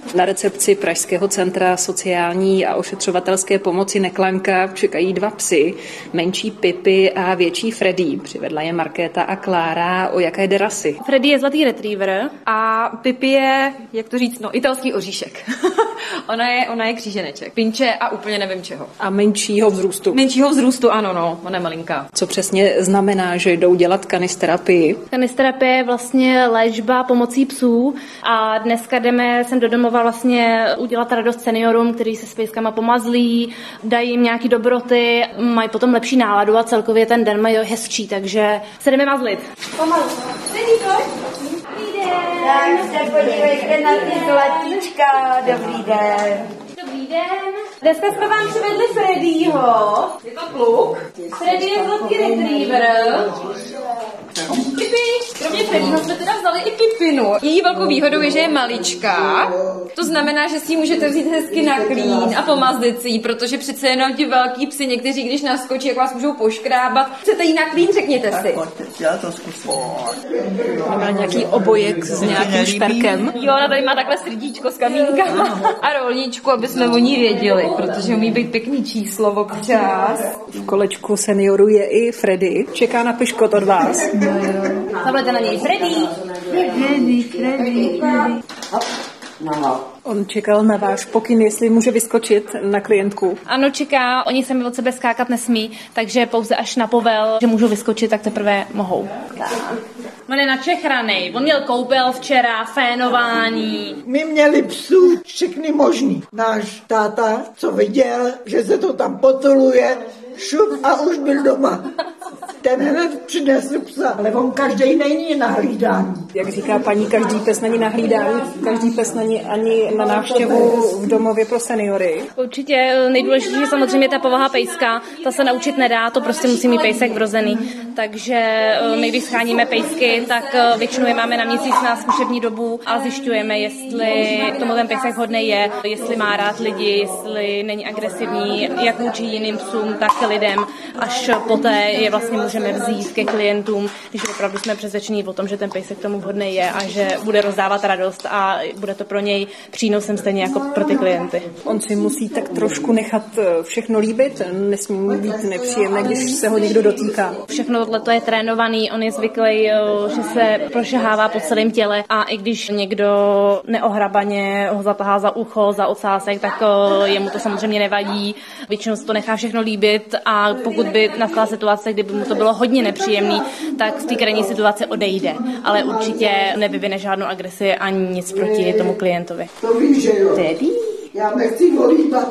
Na recepci Pražského centra sociální a ošetřovatelské pomoci Neklanka čekají 2 psy, menší Pippi a větší Freddy. Přivedla je Markéta a Klára. O jaké jde rasy? Freddy je zlatý retriever a Pippi je, jak to říct, italský oříšek. ona je kříženeček. Pinče a úplně nevím čeho. A menšího vzrůstu. Menšího vzrůstu, ano, ona je malinká. Co přesně znamená, že jdou dělat kanisterapii? Kanisterapie je vlastně léčba pomocí psů a dneska jdeme sem do domova vlastně udělat radost seniorům, kteří se s pejskama pomazlí, dají jim nějaký dobroty, mají potom lepší náladu a celkově ten den mají hezčí, takže se jdeme mazlit. Pomalu. Tak se podívejte na ty zlatíčka. Dobrý den. Dobrý den. Dneska jsme vám přivedli Freddyho. Je to kluk. Freddy je zlatý retriever. Pippi. Kromě Freddyho jsme teda vzali i Pippinu. Její velkou výhodou je, že je maličká. To znamená, že si ji můžete vzít hezky na klín a pomazlit si ji, protože přece jenom ti velký psi, někteří, když naskočí, jak vás můžou poškrábat. Chcete jí na klín, řekněte si. Já to zkusím. Má nějaký obojek s nějakým šperkem. Jo, ona tady má takhle srdíčko s kamínkama a rolničku, aby jsme o ní věděli, protože umí být pěkný číslo občas. V kolečku seniorů je i Freddy. Čeká na piškot od vás. Zavolejte na něj Freddy. Freddy. On čekal na váš pokyn, jestli může vyskočit na klientku. Ano, čeká, oni sami od sebe skákat nesmí, takže pouze až na povel, že můžou vyskočit, tak teprve mohou. On je načechranej, on měl koupel včera, fénování. My měli psů všechny možný. Náš táta, co viděl, že se to tam potuluje, šup a už byl doma. Ten hned přinesl psa, ale on každý není na hlídání. Jak říká paní, každý pes není na hlídání, každý pes není ani na návštěvu v domově pro seniory. Určitě nejdůležitější je samozřejmě ta povaha pejska, ta se naučit nedá, to prostě musí mít pejsek vrozený. Takže my, když scháníme pejsky, tak většinou je máme na měsíc na zkušební dobu a zjišťujeme, jestli k tomu ten pejsek hodnej je, jestli má rád lidi, jestli není agresivní, jak vůči jiným psům, tak lidem. Až poté je vlastně můžeme vzít ke klientům, když opravdu jsme přesvědčení o tom, že ten pejsek tomu vhodný je a že bude rozdávat radost a bude to pro něj přínosem stejně jako pro ty klienty. On si musí tak trošku nechat všechno líbit, nesmí být nepříjemné, když se ho někdo dotýká. Všechno tohle je trénovaný, on je zvyklý, že se prošahává po celém těle a i když někdo neohrabaně ho zatahá za ucho, za ocásek, tak jemu to samozřejmě nevadí. Většinou se to nechá všechno líbit a pokud by nastala situace, kdyby mu to bylo hodně nepříjemný, tak v té krajní situaci odejde, ale určitě nevyvine žádnou agresi ani nic proti tomu klientovi. To víš, že jo? Tedy? Já nechci ho líbat.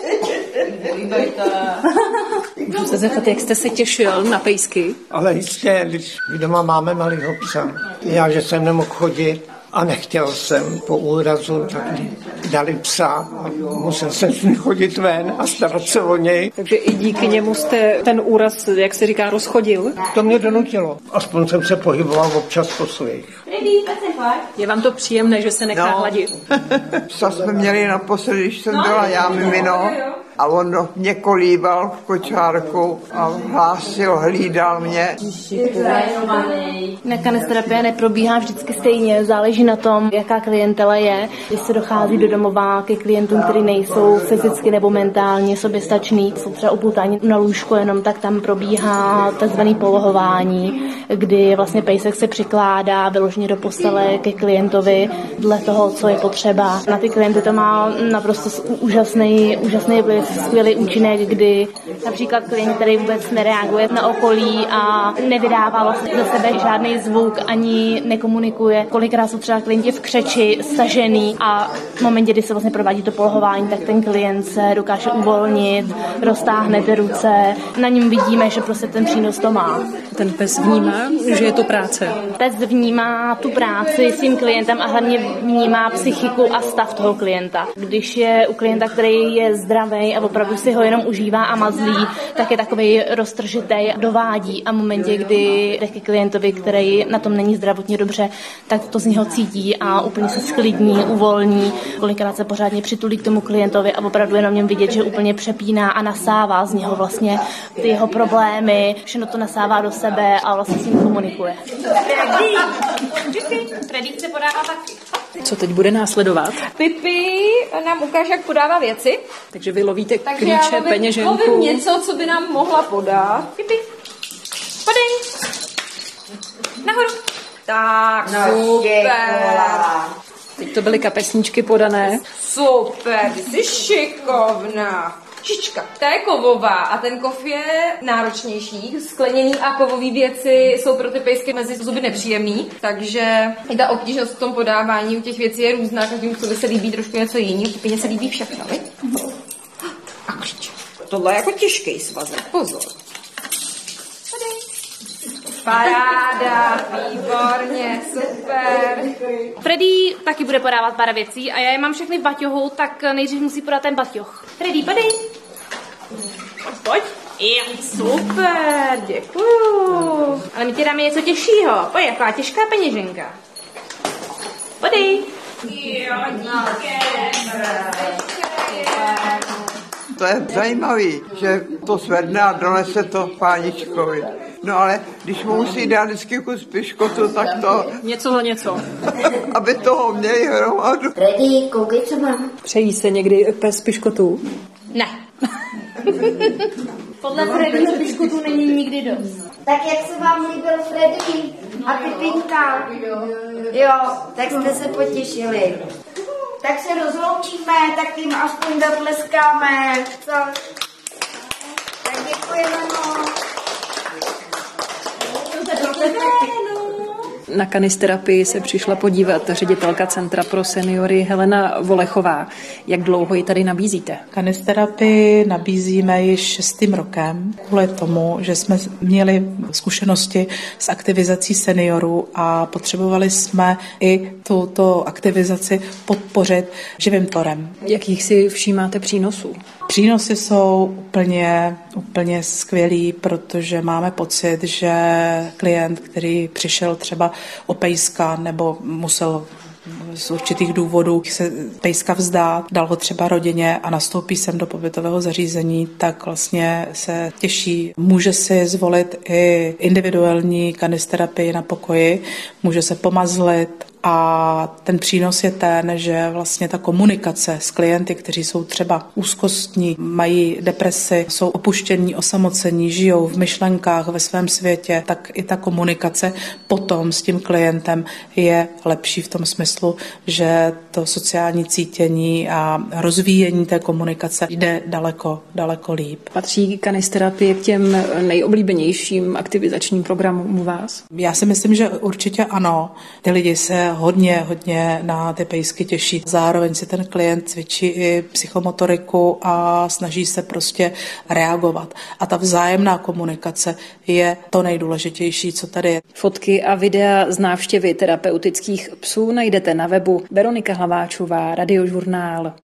Můžu se zeptat, jak jste se těšil na pejsky? Ale jistě, když my doma máme malýho psa. Já, že jsem nemohl chodit a nechtěl jsem po úrazu, tak mi dali psa a musel jsem s ním chodit ven a starat se o něj. Takže i díky němu jste ten úraz, jak se říká, rozchodil? To mě donutilo. Aspoň jsem se pohyboval občas po svých. Je vám to příjemné, že se nechá hladit? Psa jsme měli naposledy, když jsem byla já mimino. A on mě kolíbal v kočárku a hlásil, hlídal mě. Kanisterapie neprobíhá vždycky stejně, záleží na tom, jaká klientela je. Když se dochází do domova ke klientům, kteří nejsou fyzicky nebo mentálně soběstační, jsou třeba upoutáni na lůžko jenom, tak tam probíhá takzvané polohování, kdy vlastně pejsek se přikládá vyloženě do postele ke klientovi dle toho, co je potřeba. Na ty klienty to má naprosto úžasný vliv, skvělý účinek, kdy například klient, který vůbec nereaguje na okolí a nevydává vlastně ze sebe žádný zvuk, ani nekomunikuje. Kolikrát jsou třeba klienti v křeči, stažený a v momentě, kdy se vlastně provádí to polohování, tak ten klient se dokáže uvolnit, roztáhne ty ruce. Na něm vidíme, že prostě ten přínos to má. Ten pes vnímá, že je to práce. Pes vnímá tu práci s tím klientem a hlavně vnímá psychiku a stav toho klienta. Když je u klienta, který je zdravý a opravdu si ho jenom užívá a mazlí, tak je takovej roztržitej, dovádí a v momentě, kdy jde ke klientovi, který na tom není zdravotně dobře, tak to z něho cítí a úplně se sklidní, uvolní. Kolikrát se pořádně přitulí k tomu klientovi a opravdu jenom něm vidět, že úplně přepíná a nasává z něho vlastně ty jeho problémy, všechno to nasává do sebe a vlastně s ním komunikuje. Freddy chce podávat taky. Co teď bude následovat? Pipi nám ukáže, jak podává věci. Takže vy lovíte Takže klíče, já peněženku. lovím něco, co by nám mohla podat. Pipi, podej. Nahoru. Tak, super. Teď to byly kapesníčky podané. Super, ty jsi šikovná. Šička, ta je kovová a ten kov je náročnější. Sklenění a kovové věci jsou pro ty pejsky mezi zuby nepříjemný, takže i ta obtížnost v tom podávání u těch věcí je různá. Každému psovi se líbí trošku něco jiného, Pipěně se líbí všechno, viď? A klíč. Tohle je jako těžký svazek, pozor. Paráda, výborně, super. Freddy taky bude podávat pár věcí a já je mám všechny v baťohu, tak nejdřív musí podat ten baťoh. Freddy, podej. Pojď. Jo, super, děkuju. Ale my ti dáme něco těžšího. Pojď, jaká těžká peněženka. Podej. Jo, díky. To je zajímavý, že to svedne a donese to páničkovi. No ale když mu musí dát vždycky kus piškotu, tak to... Něco za něco. Aby toho měli hromadu. Freddy, koukej, co mám. Přejí se někdy pes piškotů? Ne. Podle Freddyho piškotů není nikdy dost. Tak jak se vám líbil Freddy a Pipinka? Jo, tak jste se potěšili. Tak se rozloučíme, tak jim aspoň zatleskáme. Co? Tak děkujeme moc. Na kanisterapii se přišla podívat ředitelka Centra pro seniory Helena Volechová. Jak dlouho ji tady nabízíte? Kanisterapii nabízíme již 6. rokem, kvůli tomu, že jsme měli zkušenosti s aktivizací seniorů a potřebovali jsme i tuto aktivizaci podpořit živým tvorem. Jakých si všímáte přínosů? Přínosy jsou úplně skvělý, protože máme pocit, že klient, který přišel třeba o pejska nebo musel z určitých důvodů se pejska vzdát, dal ho třeba rodině a nastoupí sem do pobytového zařízení, tak vlastně se těší. Může si zvolit i individuální kanisterapii na pokoji, může se pomazlit a ten přínos je ten, že vlastně ta komunikace s klienty, kteří jsou třeba úzkostní, mají depresi, jsou opuštění, osamocení, žijou v myšlenkách ve svém světě, tak i ta komunikace potom s tím klientem je lepší v tom smyslu, že to sociální cítění a rozvíjení té komunikace jde daleko líp. Patří kanisterapie k těm nejoblíbenějším aktivizačním programům u vás? Já si myslím, že určitě ano. Ty lidi se hodně na ty pejsky těší. Zároveň si ten klient cvičí i psychomotoriku a snaží se prostě reagovat. A ta vzájemná komunikace je to nejdůležitější, co tady je. Fotky a videa z návštěvy terapeutických psů najdete na webu Veronika Hlaváčová, Radiožurnál.